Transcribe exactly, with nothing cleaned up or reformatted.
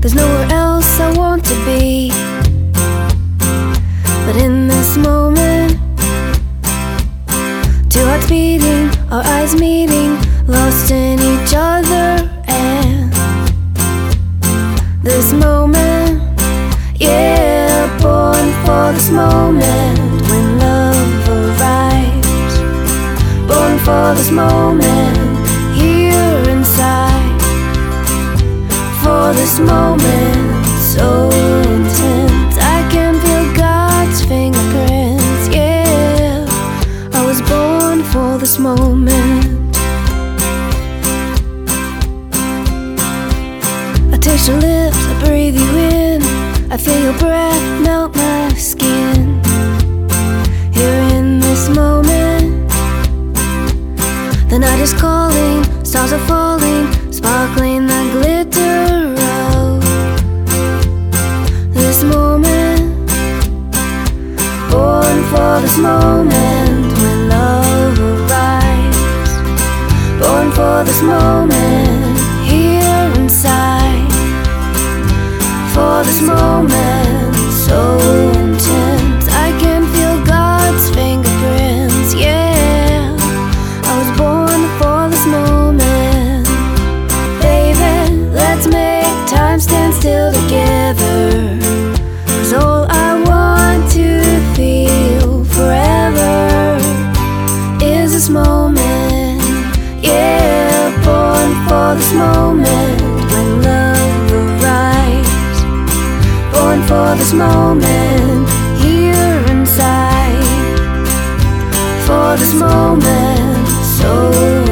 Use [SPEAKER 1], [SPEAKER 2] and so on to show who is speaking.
[SPEAKER 1] There's nowhere else I want to be, but in this moment, two hearts beating, our eyes meeting, lost in each other. And this moment, yeah, born for this moment, when love arrives. Born for this moment, here inside. For this moment, so intense, I can feel God's fingerprints. Yeah, I was born for this moment. I taste your lips, I breathe you in, I feel your breath melt my skin. Here in this moment, the night is calling, stars are falling, sparkling the glitter of this moment. Born for this moment, when love arrives. Born for this moment, here inside. For this moment, so intense, I can feel God's fingerprints. Yeah, I was born for this moment. Baby, let's make time stand still together, 'cause all I want to feel forever is this moment. Yeah, born for this moment, when love arrives. Born for this moment, here inside. For this moment, so